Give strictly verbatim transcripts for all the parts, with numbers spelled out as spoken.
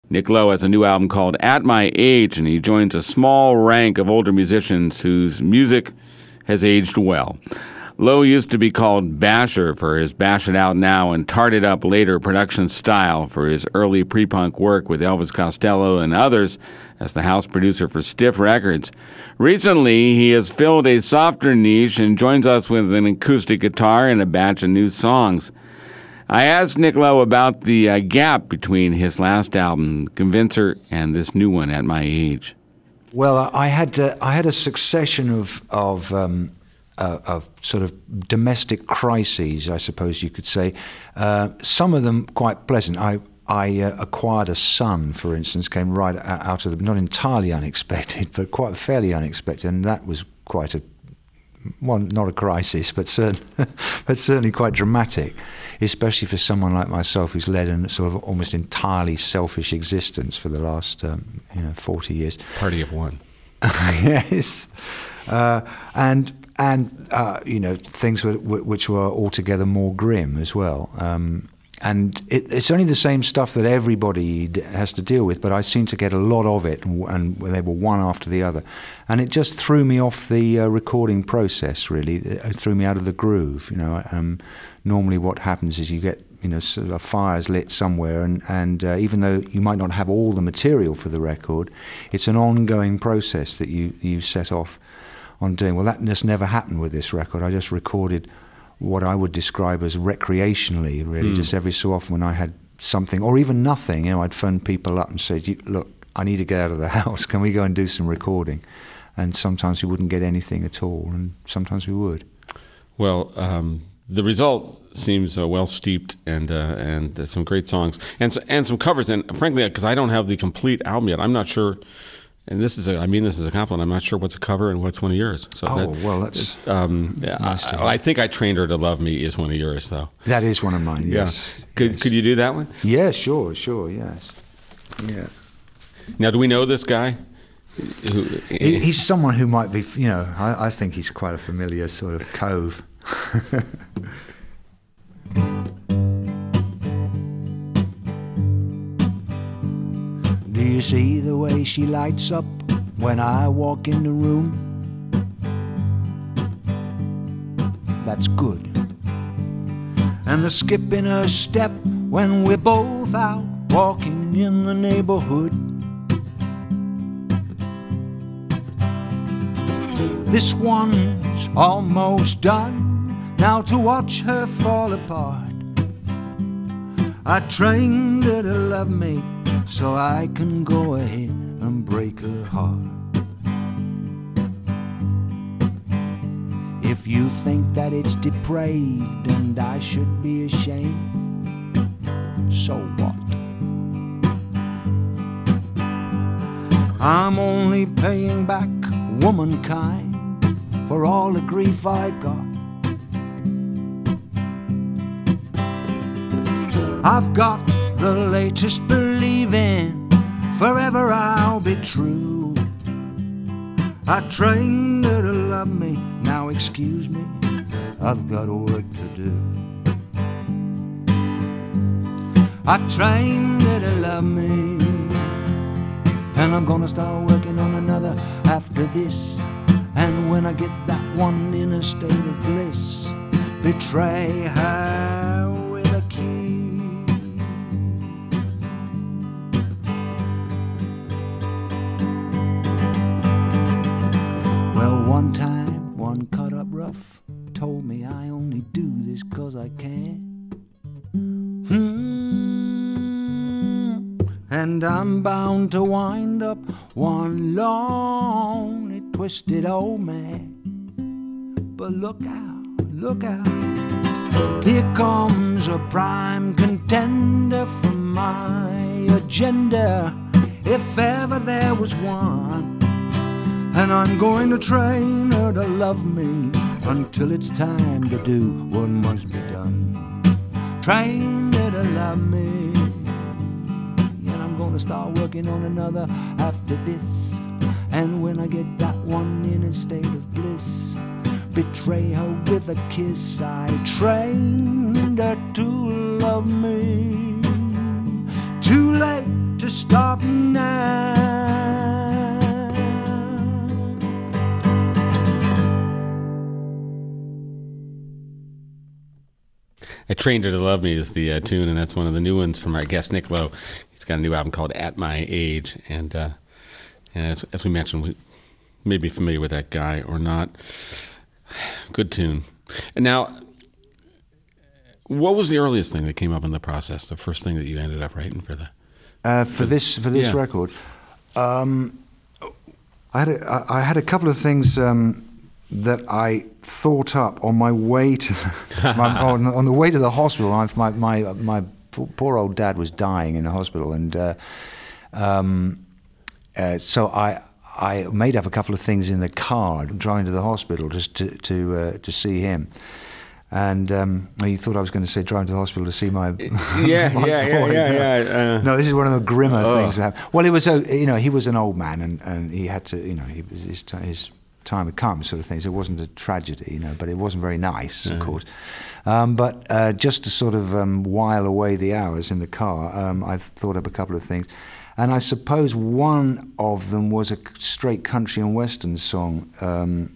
Nick Lowe has a new album called At My Age, and he joins a small rank of older musicians whose music has aged well. Lowe used to be called Basher for his Bash It Out Now and Tart It Up Later production style for his early pre-punk work with Elvis Costello and others as the house producer for Stiff Records. Recently, he has filled a softer niche and joins us with an acoustic guitar and a batch of new songs. I asked Nick Lowe about the uh, gap between his last album, Convincer, and this new one, At My Age. Well, I had uh, I had a succession of of um, uh, of sort of domestic crises, I suppose you could say. Uh, some of them quite pleasant. I I uh, acquired a son, for instance, came right out of the, not entirely unexpected, but quite fairly unexpected, and that was quite a well, not a crisis, but certain, but certainly quite dramatic, especially for someone like myself who's led a sort of almost entirely selfish existence for the last um, you know forty years. Party of one. Yes, uh, and and uh, you know things were, which were altogether more grim as well. Um, and it, it's only the same stuff that everybody d- has to deal with, but I seem to get a lot of it, and, and they were one after the other, and it just threw me off the uh, recording process. Really, it threw me out of the groove. You know, um, normally what happens is you get you know sort of a fire's lit somewhere, and and uh, even though you might not have all the material for the record, it's an ongoing process that you you set off on doing. Well, that just never happened with this record. I just recorded what I would describe as recreationally, really, mm. just every so often when I had something, or even nothing, you know, I'd phone people up and say, look, I need to get out of the house, can we go and do some recording? And sometimes we wouldn't get anything at all, and sometimes we would. Well, um, the result seems uh, well steeped, and uh, and uh, some great songs, and so, and some covers, and frankly, because I don't have the complete album yet, I'm not sure. And this is a, I mean this is a compliment. I'm not sure what's a cover and what's one of yours. So oh, that, well, that's um, nice I, I think I Trained Her to Love Me is one of yours, though. That is one of mine, yes. Yeah. Could yes. could you do that one? Yeah, sure, sure, yes. Yeah. Now, do we know this guy? Who, he, he's someone who might be, you know, I, I think he's quite a familiar sort of cove. Do you see the way she lights up when I walk in the room? That's good. And the skip in her step when we're both out walking in the neighborhood. This one's almost done. Now to watch her fall apart. I trained her to love me so I can go ahead and break her heart. If you think that it's depraved and I should be ashamed, so what? I'm only paying back womankind for all the grief I got. I've got the latest believing, forever I'll be true. I trained her to love me, now excuse me, I've got work to do. I trained her to love me, and I'm gonna start working on another after this. And when I get that one in a state of bliss, betray her with a kiss. Well, one time, one cut up rough told me I only do this 'cause I can. Hmm. And I'm bound to wind up one lonely, twisted old man. But look out, look out. Here comes a prime contender for my agenda, if ever there was one. And I'm going to train her to love me until it's time to do what must be done. Train her to love me, and I'm going to start working on another after this. And when I get that one in a state of bliss, betray her with a kiss. I trained her to love me. Too late, to stop now. I Trained Her to Love Me is the uh, tune, and that's one of the new ones from our guest, Nick Lowe. He's got a new album called At My Age, and, uh, and as, as we mentioned, we may be familiar with that guy or not. Good tune. And now, what was the earliest thing that came up in the process, the first thing that you ended up writing for the... Uh, for, for this for this yeah. record? Um, I, had a, I had a couple of things... Um, that I thought up on my way to my, on, on the way to the hospital. My my my poor old dad was dying in the hospital, and uh, um, uh, so I I made up a couple of things in the car driving to the hospital just to to uh, to see him. And um, you thought I was going to say driving to the hospital to see my yeah my yeah, boy. yeah yeah yeah. Uh, no, this is one of the grimmer oh. things that happened. Well, it was a you know he was an old man, and, and he had to you know he was his his. time had come, sort of thing. So it wasn't a tragedy, you know, but it wasn't very nice, of mm. course. Um, but uh, just to sort of um, while away the hours in the car, um, I've thought up a couple of things. And I suppose one of them was a straight country and western song um,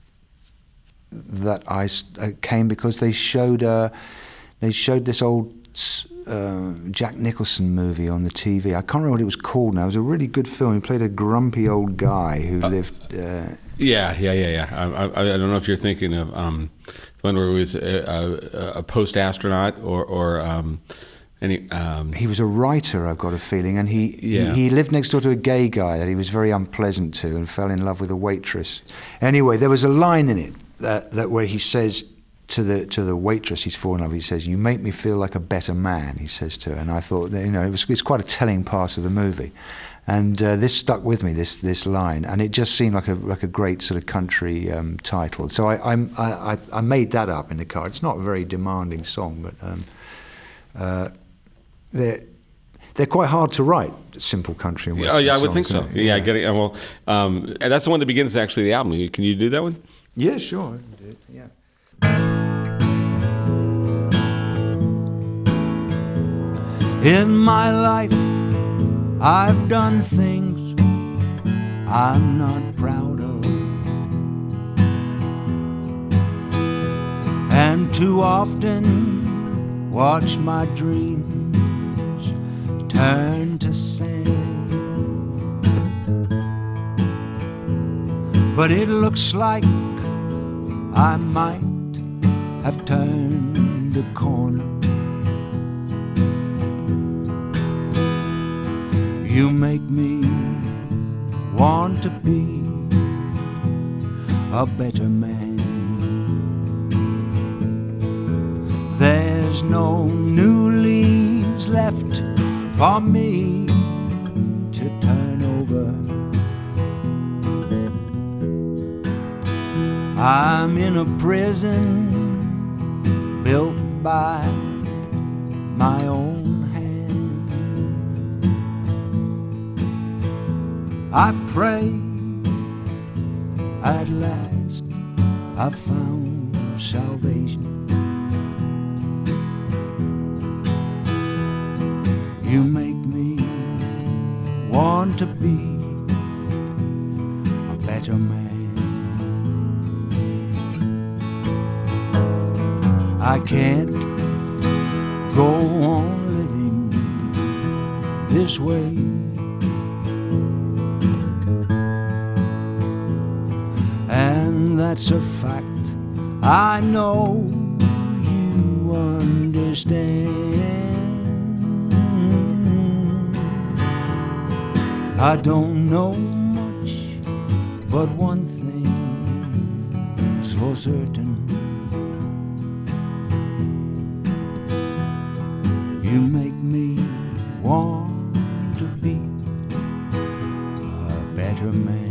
that I uh, came because they showed uh, they showed this old uh, Jack Nicholson movie on the T V. I can't remember what it was called now. It was a really good film. He played a grumpy old guy who uh, lived... Uh, Yeah, yeah, yeah, yeah. I, I, I don't know if you're thinking of um, the one where he was a, a, a post-astronaut or, or um, any... Um, he was a writer, I've got a feeling, and he, yeah. he he lived next door to a gay guy that he was very unpleasant to and fell in love with a waitress. Anyway, there was a line in it that, that where he says to the to the waitress he's fallen in love, he says, "You make me feel like a better man," he says to her. And I thought, that, you know, it was it's quite a telling part of the movie. And uh, this stuck with me, this this line, and it just seemed like a like a great sort of country um, title. So I, I'm, I I made that up in the car. It's not a very demanding song, but um, uh, they're they're quite hard to write. Simple country and western Oh yeah, I would songs, think so. Yeah, yeah, I get it. Well, um, and that's the one that begins actually the album. Can you do that one? Yeah, sure. I can do it. Yeah. In my life, I've done things I'm not proud of, and too often watched my dreams turn to sand. But it looks like I might have turned a corner. You make me want to be a better man. There's no new leaves left for me to turn over. I'm in a prison built by my own. I pray at last I've found salvation. You make me want to be a better man. I can't go on living this way. And that's a fact I know you understand. I don't know much, but one thing's for certain. You make me want to be a better man.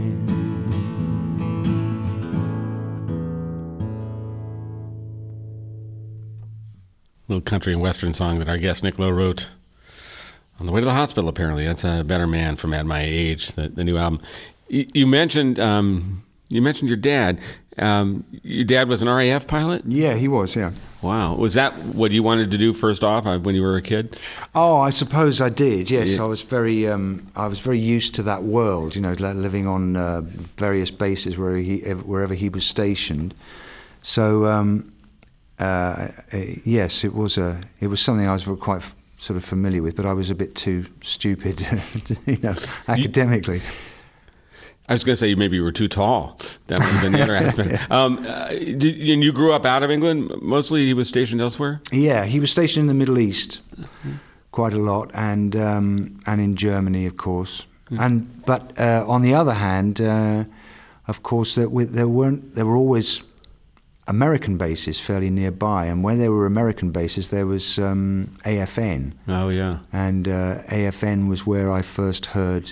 Little country and western song that our guest Nick Lowe wrote on the way to the hospital. Apparently, that's a Better Man from At My Age, the, the new album. You, you mentioned um, you mentioned your dad. Um, your dad was an R A F pilot? Yeah, he was, yeah. Wow. Was that what you wanted to do first off uh, when you were a kid? Oh, I suppose I did, yes. Yeah. I was very um, I was very used to that world, you know, li- living on uh, various bases where he, wherever he was stationed. So, um, uh, yes, it was a it was something I was quite f- sort of familiar with, but I was a bit too stupid, you know, academically. I was going to say maybe you were too tall. That would have been the other aspect. Um, uh, did, and you grew up out of England? Mostly he was stationed elsewhere? Yeah, he was stationed in the Middle East quite a lot, and um, and in Germany, of course. Mm. And but uh, on the other hand, uh, of course, there, there weren't there were always American bases fairly nearby, and when there were American bases, there was um, A F N. Oh yeah, and uh, A F N was where I first heard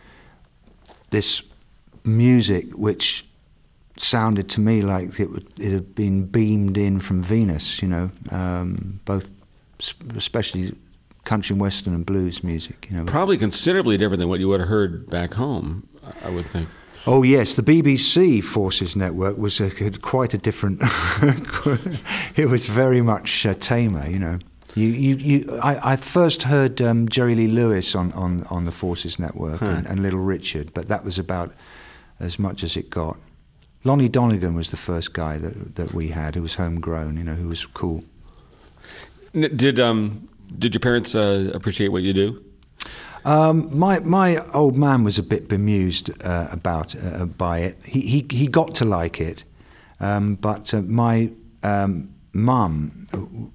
this music, which sounded to me like it would, it had been beamed in from Venus, you know, um, both, especially country and western and blues music. You know, probably considerably different than what you would have heard back home, I would think. Oh yes, the B B C Forces Network was a, quite a different. It was very much uh, tamer, you know. You, you, you, I, I first heard um, Jerry Lee Lewis on, on, on the Forces Network huh. and, and Little Richard, but that was about as much as it got. Lonnie Donegan was the first guy that that we had who was homegrown, you know, who was cool. Did um did your parents uh, appreciate what you do? Um, my my old man was a bit bemused uh, about uh, by it. He he he got to like it, um, but uh, my um, mum.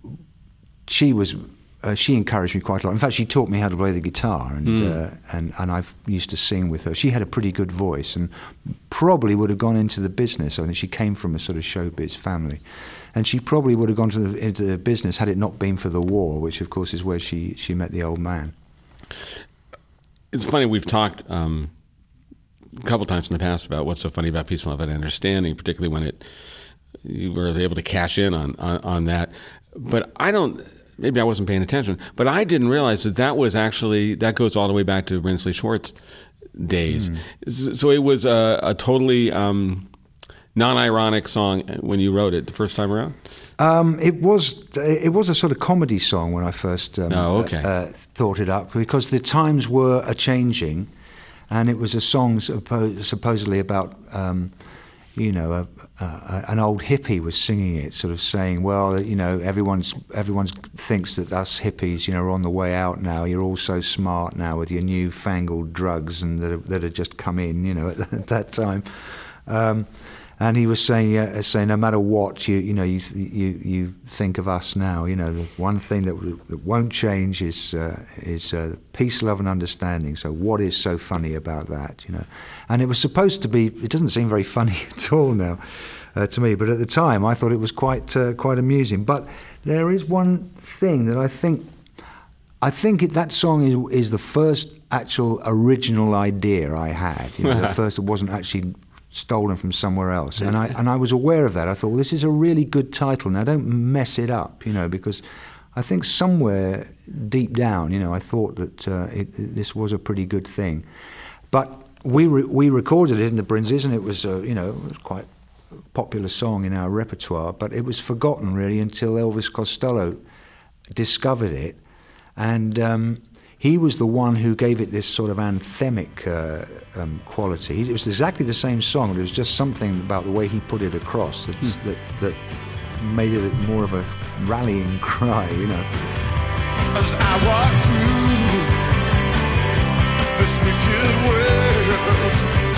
She was, uh, she encouraged me quite a lot. In fact, she taught me how to play the guitar, and mm. uh, and and I used to sing with her. She had a pretty good voice, and probably would have gone into the business. I think she came from a sort of showbiz family, and she probably would have gone to the, into the business had it not been for the war, which of course is where she she met the old man. It's funny, we've talked um, a couple times in the past about what's so funny about Peace, Love, and Understanding, particularly when it you were able to cash in on on, on that. But I don't. Maybe I wasn't paying attention, but I didn't realize that that was actually, that goes all the way back to Brinsley Schwartz days. Mm. So it was a, a totally um, non-ironic song when you wrote it the first time around? Um, it was it was a sort of comedy song when I first um, oh, okay. uh, thought it up, because the times were a-changing, and it was a song suppo- supposedly about... Um, you know, a, a, an old hippie was singing it, sort of saying, well, you know, everyone's everyone's thinks that us hippies, you know, are on the way out now. You're all so smart now with your newfangled drugs and that have, that had just come in, you know, at, at that time. Um, and he was saying, uh, saying, no matter what, you you know, you you you think of us now. You know, the one thing that, w- that won't change is uh, is uh, peace, love, and understanding. So, what is so funny about that? You know, and it was supposed to be. It doesn't seem very funny at all now uh, to me, but at the time, I thought it was quite uh, quite amusing. But there is one thing that I think. I think it, that song is is the first actual original idea I had. You know, the first that wasn't actually stolen from somewhere else, and I and I was aware of that. I thought, well, this is a really good title. Now, don't mess it up, you know, because I think somewhere deep down, you know, I thought that uh, it, this was a pretty good thing. But we re- we recorded it in the Brinsley's, and it was, uh, you know, it was quite a popular song in our repertoire. But it was forgotten really until Elvis Costello discovered it, and. Um, He was the one who gave it this sort of anthemic uh, um, quality. It was exactly the same song, but it was just something about the way he put it across that mm. that, that made it more of a rallying cry, you know. As I walk through this wicked world,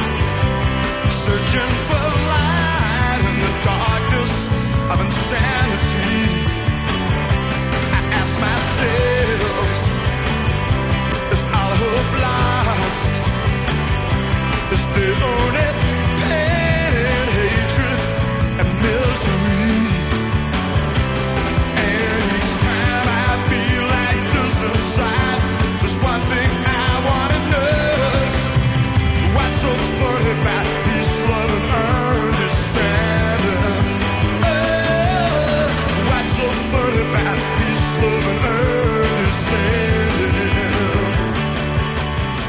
searching for light in the darkness of insanity, I ask myself, is all hope lost? Is there only pain and hatred and misery? And each time I feel like this inside, there's one thing I wanna know. What's so funny about peace, love, and understanding? Oh, what's so funny about peace, love, and understanding?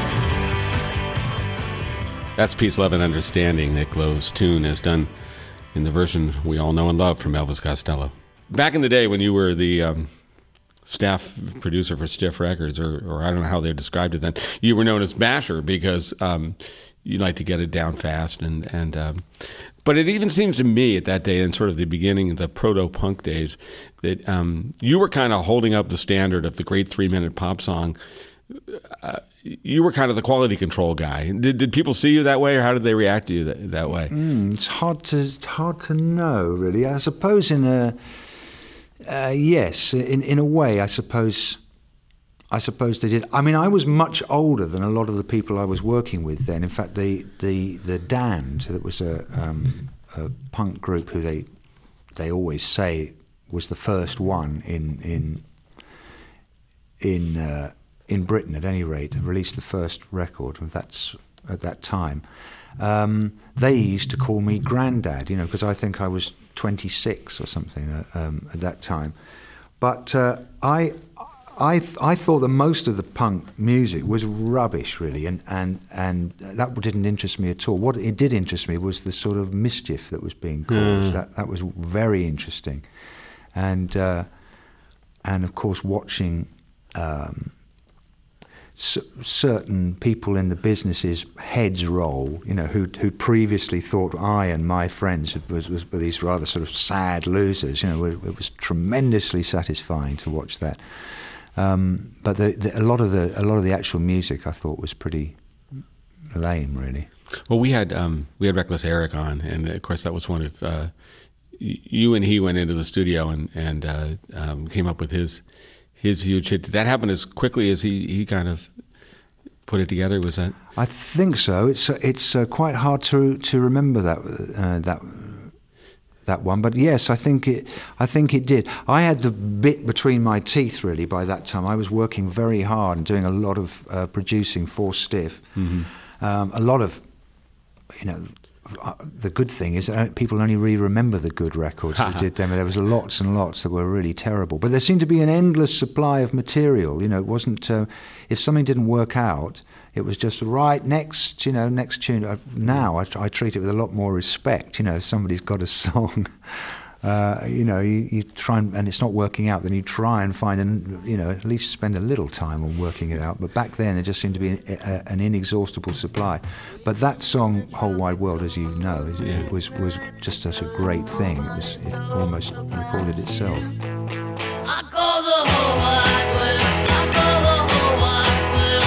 That's Peace, Love, and Understanding. Nick Lowe's tune is done in the version we all know and love from Elvis Costello. Back in the day when you were the um, staff producer for Stiff Records, or, or I don't know how they described it then, you were known as Basher because um, you like to get it down fast. and and um, But it even seems to me at that day, in sort of the beginning of the proto-punk days, that um, you were kind of holding up the standard of the great three-minute pop song. Uh, you were kind of the quality control guy. Did did people see you that way, or how did they react to you that, that way? Mm, it's hard to it's hard to know, really. I suppose in a uh, yes, in in a way, I suppose. I suppose they did. I mean, I was much older than a lot of the people I was working with then. In fact, the the the Damned, that was a, um, a punk group who they they always say was the first one in in in uh, in Britain, at any rate, released the first record. And that's at that time. Um, they used to call me Grandad, you know, because I think I was twenty-six or something uh, um, at that time. But uh, I. I th- I thought that most of the punk music was rubbish, really, and, and and that didn't interest me at all. What it did interest me was the sort of mischief that was being caused. Mm. That that was very interesting, and uh, and of course watching um, c- certain people in the businesses heads roll, you know, who who previously thought I and my friends was, was were these rather sort of sad losers. You know, it, it was tremendously satisfying to watch that. Um, but the, the, a lot of the a lot of the actual music I thought was pretty lame, really. Well, we had um, we had Reckless Eric on, and of course that was one of uh, you and he went into the studio and and uh, um, came up with his his huge hit. Did that happen as quickly as he, he kind of put it together? Was that? I think so. It's uh, it's uh, quite hard to to remember that uh, that. that one, but yes, I think it. I think it did. I had the bit between my teeth really by that time. I was working very hard and doing a lot of uh, producing for Stiff. Mm-hmm. Um, a lot of, you know, uh, the good thing is uh, people only really remember the good records that did them. There was lots and lots that were really terrible, but there seemed to be an endless supply of material. You know, it wasn't uh, if something didn't work out, it was just right next, you know, next tune. Now I, I treat it with a lot more respect. You know, if somebody's got a song, uh, you know, you, you try and, and it's not working out, then you try and find, an, you know, at least spend a little time on working it out. But back then, there just seemed to be an, a, an inexhaustible supply. But that song, "Whole Wide World," as you know, is, yeah. it was was just such a great thing. It was it almost recorded itself. I call the whole wide world. I call the whole wide world.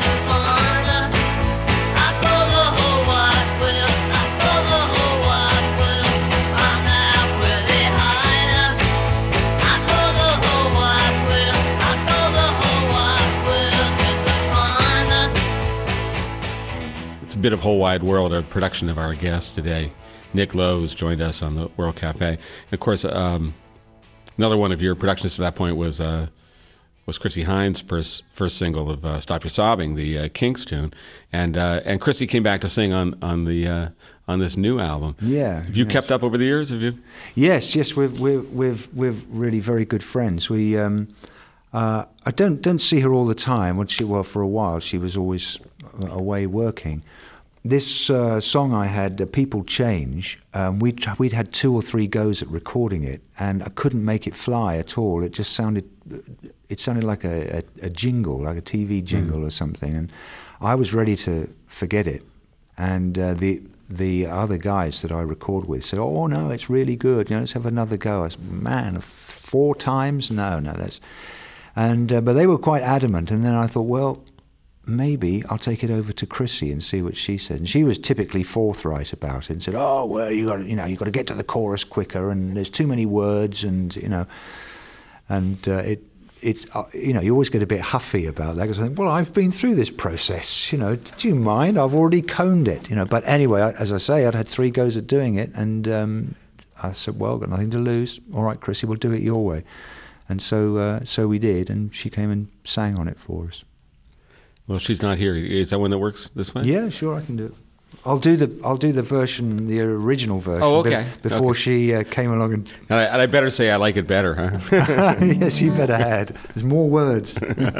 Bit of Whole Wide World, a production of our guest today, Nick Lowe, who's joined us on the World Cafe. And of course, um, another one of your productions to that point was uh, was Chrissie Hynde's first, first single of uh, "Stop Your Sobbing," the uh, Kinks tune, and uh, and Chrissie came back to sing on on the uh, on this new album. Yeah, have you yes. kept up over the years? Have you? Yes, yes, we're we're we're we're really very good friends. We. Um, uh, I don't don't see her all the time. When she well for a while she was always away working. This uh, song I had, uh, "People Change," um, we'd, we'd had two or three goes at recording it, and I couldn't make it fly at all. It just sounded, it sounded like a, a, a jingle, like a T V jingle mm. or something, and I was ready to forget it. And uh, the the other guys that I record with said, "Oh no, it's really good. You know, let's have another go." I said, "Man, four times? No, no, that's." And uh, but they were quite adamant, and then I thought, well, maybe I'll take it over to Chrissie and see what she said. And she was typically forthright about it and said, "Oh well, you got you know you got to get to the chorus quicker, and there's too many words, and you know." And uh, it it's uh, you know you always get a bit huffy about that because I think, well, I've been through this process. You know, do you mind? I've already coned it. You know, but anyway, as I say, I'd had three goes at doing it, and um, I said, well, got nothing to lose. All right, Chrissie, we'll do it your way. And so uh, so we did, and she came and sang on it for us. Well, she's not here. Is that one that works this way? Yeah, sure, I can do it. I'll do the I'll do the version, the original version. Oh, okay. Be- before okay. she uh, came along and. And I, and I better say I like it better, huh? Yes, you better had. There's more words.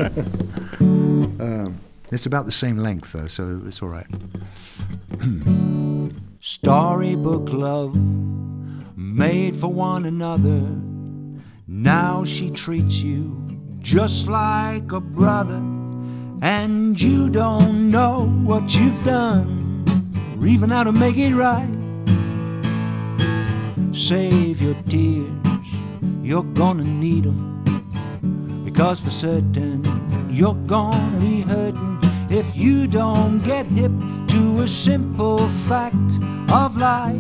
um, it's about the same length though, so it's all right. Storybook love made for one another. Now she treats you just like a brother, and you don't know what you've done, or even how to make it right. Save your tears, you're gonna need them, because for certain you're gonna be hurting if you don't get hip to a simple fact of life.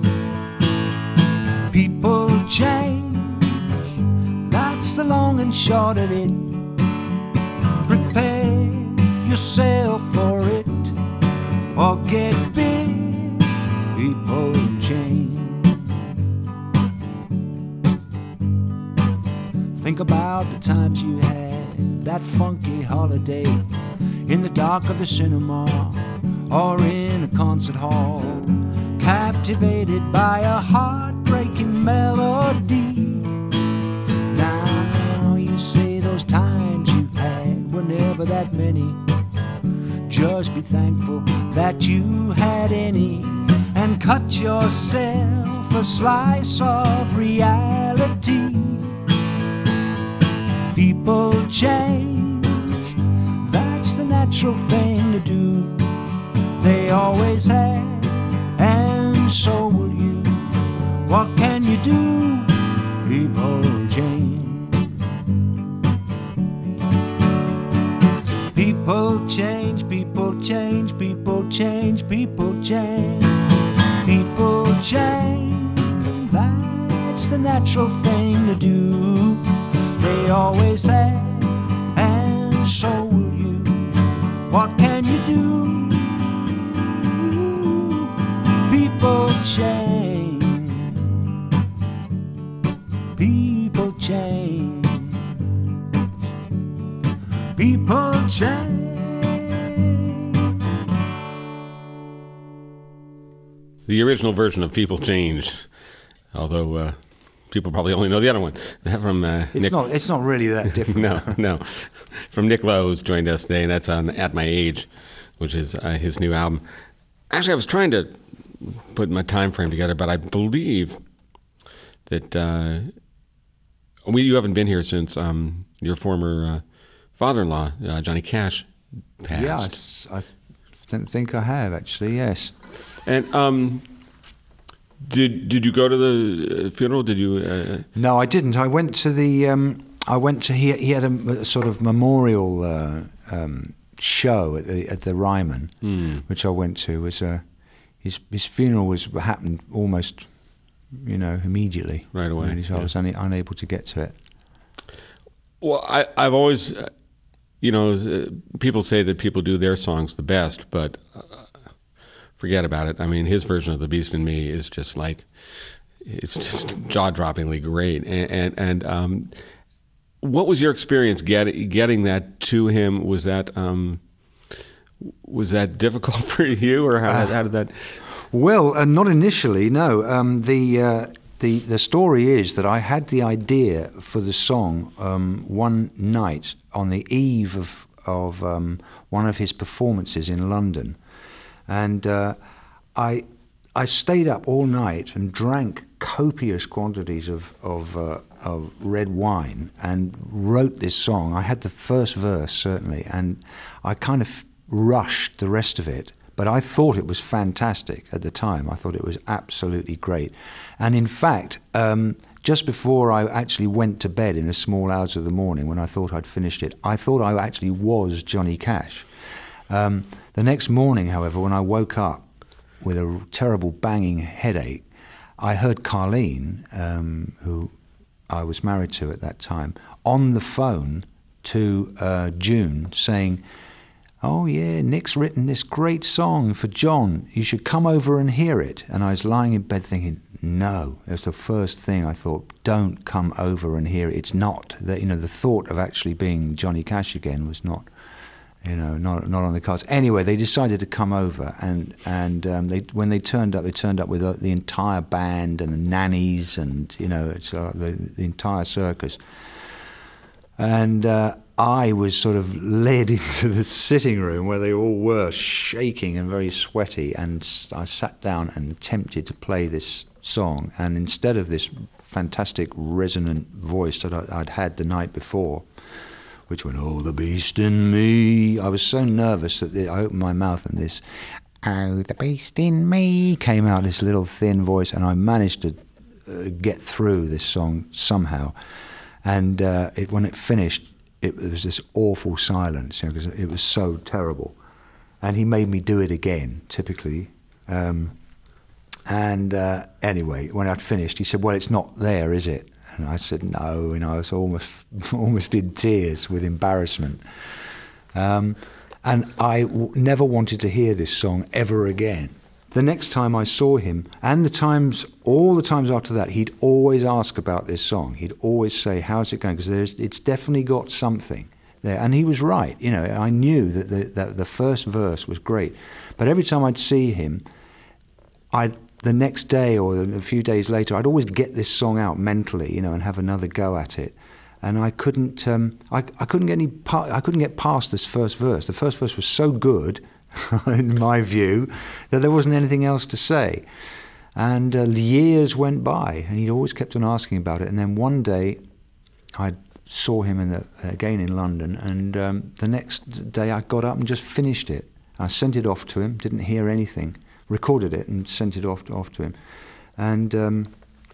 People change, that's the long and short of it. Prepare yourself for it, or get big. People change. Think about the times you had that funky holiday in the dark of the cinema or in a concert hall, captivated by a heartbreaking melody. Now you say those times you had were never that many. Just be thankful that you had any, and cut yourself a slice of reality. People change, that's the natural thing to do. They always have, and so will you. What can you do? People change. People change, people change, people change, people change. People change, that's the natural thing to do. They always have, and so will you. What can you do? People change. People change. People change. The original version of People Change, although uh, people probably only know the other one. From uh, It's Nick. not. It's not really that different. No, no. From Nick Lowe, who's joined us today, and that's on At My Age, which is uh, his new album. Actually, I was trying to put my time frame together, but I believe that uh, we you haven't been here since um, your former uh, father-in-law, uh, Johnny Cash, passed. Yes, I don't think I have actually. Yes. And um, did did you go to the funeral? Did you? Uh, No, I didn't. I went to the. Um, I went to. He, he had a, a sort of memorial uh, um, show at the at the Ryman, mm. which I went to. Was uh, his his funeral was happened almost, you know, immediately. Right away, Really, so yeah. I was un- unable to get to it. Well, I, I've always, uh, you know, uh, people say that people do their songs the best, but uh, forget about it. I mean, his version of "The Beast in Me" is just like, it's just jaw-droppingly great. And and, and um, what was your experience get, getting that to him? Was that um, was that difficult for you, or how, Uh, how did that? Well, uh, not initially. No. Um, the uh, the the story is that I had the idea for the song um, one night on the eve of of um, one of his performances in London, and uh, I I stayed up all night and drank copious quantities of of, uh, of red wine and wrote this song. I had the first verse certainly, and I kind of rushed the rest of it. But I thought it was fantastic at the time. I thought it was absolutely great. And in fact, um, just before I actually went to bed in the small hours of the morning, when I thought I'd finished it, I thought I actually was Johnny Cash. Um, the next morning, however, when I woke up with a terrible banging headache, I heard Carlene, um, who I was married to at that time, on the phone to uh, June saying, "Oh yeah, Nick's written this great song for John. You should come over and hear it." And I was lying in bed thinking, no. It was the first thing I thought, don't come over and hear it. It's not. That, you know, the thought of actually being Johnny Cash again was not, you know, not not on the cards. Anyway, they decided to come over, and and um, they when they turned up, they turned up with uh, the entire band and the nannies, and you know, it's uh, the the entire circus. And uh, I was sort of led into the sitting room where they all were, shaking and very sweaty. And I sat down and attempted to play this song, and instead of this fantastic resonant voice that I, I'd had the night before, which went, oh, the beast in me, I was so nervous that the, I opened my mouth and this, oh, the beast in me, came out, this little thin voice, and I managed to uh, get through this song somehow. And uh, it, when it finished, it, it was this awful silence, you know, because it was so terrible. And he made me do it again, typically. Um, and uh, anyway, when I'd finished, he said, well, it's not there, is it? And I said, no, and I was almost almost in tears with embarrassment. Um, and I w- never wanted to hear this song ever again. The next time I saw him, and the times, all the times after that, he'd always ask about this song. He'd always say, how's it going? Because it's definitely got something there. And he was right. You know, I knew that the, that the first verse was great. But every time I'd see him, I'd the next day or a few days later, I'd always get this song out mentally, you know, and have another go at it. And I couldn't, um, I, I couldn't get any, pa- I couldn't get past this first verse. The first verse was so good, in my view, that there wasn't anything else to say. And uh, years went by, and he always kept on asking about it. And then one day, I saw him in the, again in London, and um, the next day I got up and just finished it. I sent it off to him, didn't hear anything. Recorded it and sent it off to, off to him, and um,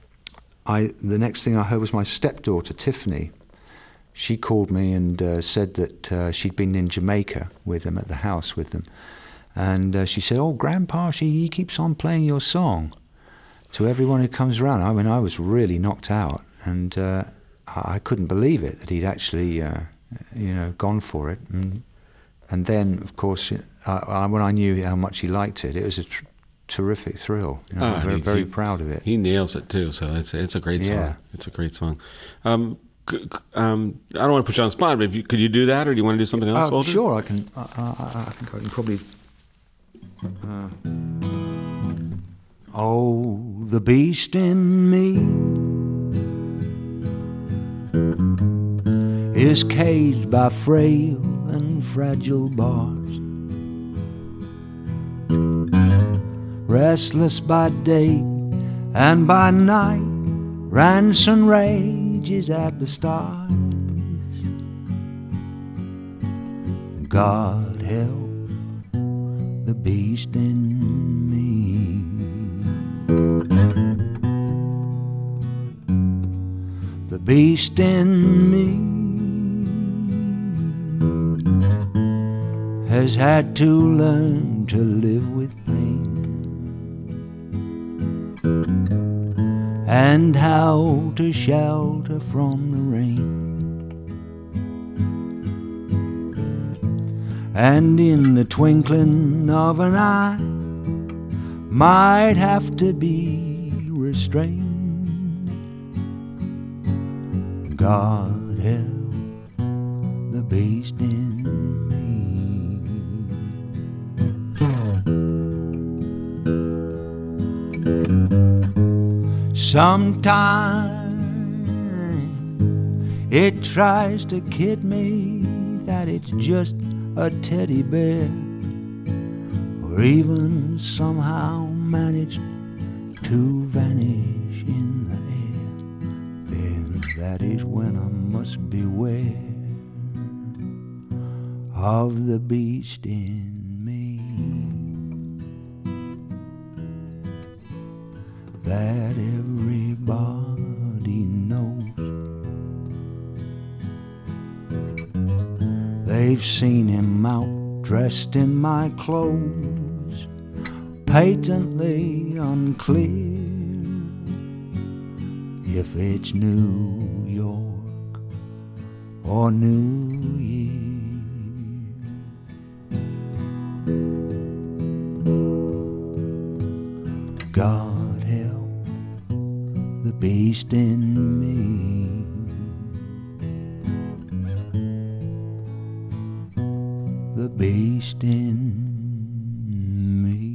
I. The next thing I heard was my stepdaughter Tiffany. She called me and uh, said that uh, she'd been in Jamaica with them at the house with them, and uh, she said, "Oh, Grandpa, she he keeps on playing your song to everyone who comes around." I mean, I was really knocked out, and uh, I couldn't believe it that he'd actually, uh, you know, gone for it. And, And then, of course, I, I, when I knew how much he liked it, it was a tr- terrific thrill. You know, Oh, I'm very, he- very he- proud of it. He nails it too, so it's it's a great song. Yeah. It's a great song. Um, c- c- um, I don't want to put you on the spot, but if you, could you do that, or do you want to do something else? Oh, Alden? sure, I can. I, I, I think I can probably. Uh, oh, the beast in me is caged by frail and fragile bars, restless by day and by night, ransom rages at the stars. God help the beast in me. The beast in me has had to learn to live with pain, and how to shelter from the rain. And in the twinkling of an eye might have to be restrained. God help the beast in me. Sometimes it tries to kid me that it's just a teddy bear, or even somehow managed to vanish in the air. Then that is when I must beware of the beast in me. That everybody knows. They've seen him out dressed in my clothes, patently unclear if it's New York or New Year. God help the beast in me. The beast in me.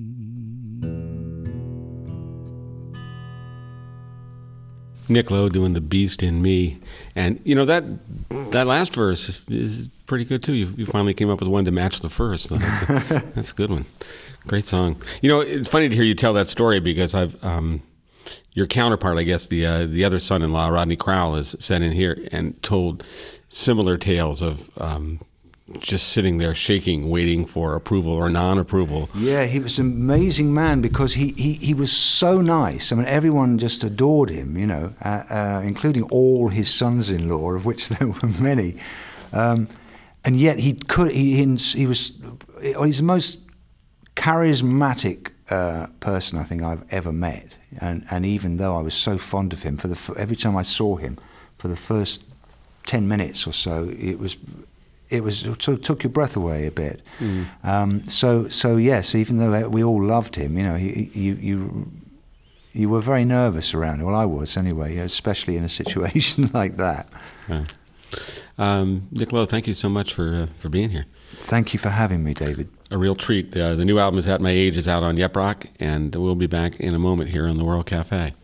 Nick Lowe doing The Beast in Me. And, you know, that that last verse is pretty good, too. You, you finally came up with one to match the first. So that's a, that's a good one. Great song. You know, it's funny to hear you tell that story because I've um, your counterpart, I guess, the uh, the other son-in-law, Rodney Crowell, has sat in here and told similar tales of um, just sitting there shaking, waiting for approval or non-approval. Yeah, he was an amazing man because he, he, he was so nice. I mean, everyone just adored him, you know, uh, uh, including all his sons-in-law, of which there were many. Um, and yet he could he he was he's the most charismatic uh, person I think I've ever met. And and even though I was so fond of him, for the every time I saw him, for the first ten minutes or so, it was. It was it sort of took your breath away a bit. Mm. Um, so so yes, even though we all loved him, you know, he, you you you were very nervous around him. Well, I was anyway, especially in a situation like that. Yeah. Um, Nick Lowe, thank you so much for uh, for being here. Thank you for having me, David. A real treat. Uh, the new album is At My Age is out on Yep Rock, and we'll be back in a moment here on the World Cafe.